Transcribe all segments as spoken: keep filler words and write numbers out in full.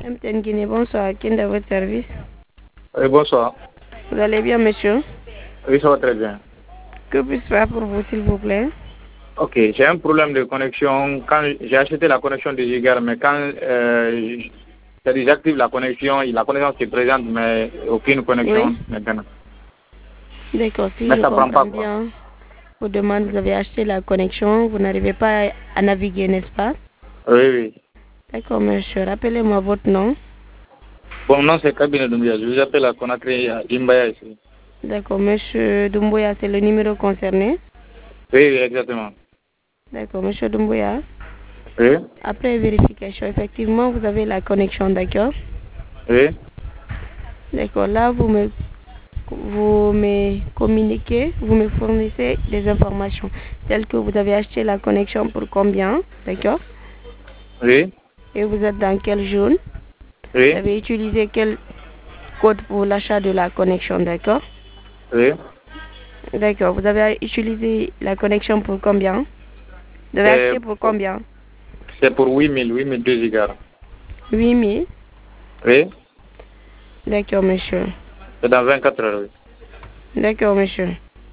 M T N Guinée, bonsoir. Qui est à votre service? Oui, bonsoir. Vous allez bien, monsieur? Oui, ça va très bien. Que puis-je faire pour vous, s'il vous plaît? Ok, j'ai un problème de connexion. Quand j'ai acheté la connexion de Giga, mais quand euh, je désactive la connexion, la connexion se présente, mais aucune connexion Oui. maintenant. D'accord, si Mais je ça prend pas, comprends quoi. bien, vous demandez, vous avez acheté la connexion, vous n'arrivez pas à naviguer, n'est-ce pas? Oui, oui. D'accord, monsieur. Rappelez-moi votre nom. Bon, non, c'est Kabine Doumbia. Je vous appelle à Conakry, à Imbaya ici. D'accord, monsieur Doumbouya, c'est le numéro concerné. Oui, oui, exactement. D'accord, monsieur Doumbouya. Oui. Après vérification, effectivement, vous avez la connexion, d'accord? Oui. D'accord, là, vous me, vous me communiquez, vous me fournissez des informations telles que vous avez acheté la connexion pour combien, d'accord? Oui. Et vous êtes dans quelle zone? Oui. Vous avez utilisé quel code pour l'achat de la connexion, d'accord? Oui. D'accord, vous avez utilisé la connexion pour combien? Vous avez C'est acheté pour combien? c'est pour huit mille, huit mille deux gigas. huit mille. Oui. D'accord, monsieur. C'est dans vingt-quatre heures, oui. D'accord, monsieur.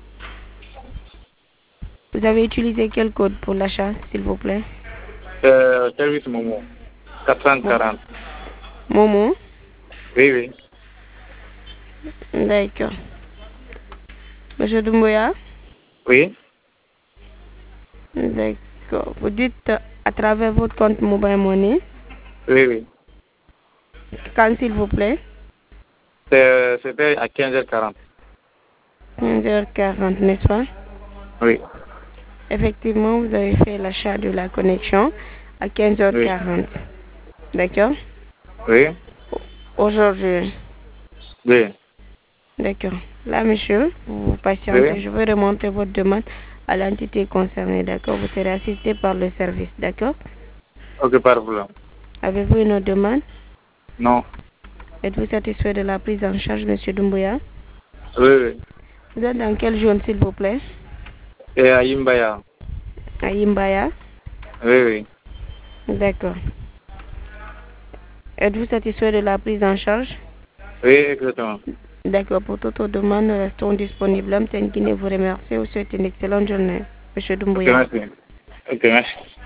Vous avez utilisé quel code pour l'achat, s'il vous plaît? Euh, service Momo. quatre cent quarante. Momo? Oui, oui. D'accord. Monsieur Doumbouya? Oui. D'accord. Vous dites euh, à travers votre compte Mobile Money. Oui, oui. Quand, s'il vous plaît? C'est- C'était à quinze heures quarante. quinze heures quarante, n'est-ce pas? Oui. Effectivement, vous avez fait l'achat de la connexion à quinze heures Oui. quarante. D'accord? Oui. Aujourd'hui. Oui. D'accord. Là, monsieur, vous patientez. Oui. Je vais remonter votre demande à l'entité concernée. D'accord? Vous serez assisté par le service. D'accord? Ok, pas de problème. Avez-vous une autre demande? Non. Êtes-vous satisfait de la prise en charge, monsieur Doumbouya? Oui, oui. Vous êtes dans quelle zone, s'il vous plaît? Et à Imbaya. À Imbaya? Oui, oui. D'accord. Êtes-vous satisfait de la prise en charge? Oui, exactement. D'accord. Pour toute autre demande, nous restons disponibles. M T N Guinée vous remercie. Vous souhaite une excellente journée, monsieur Ok, Doumbouya. merci. Ok, merci.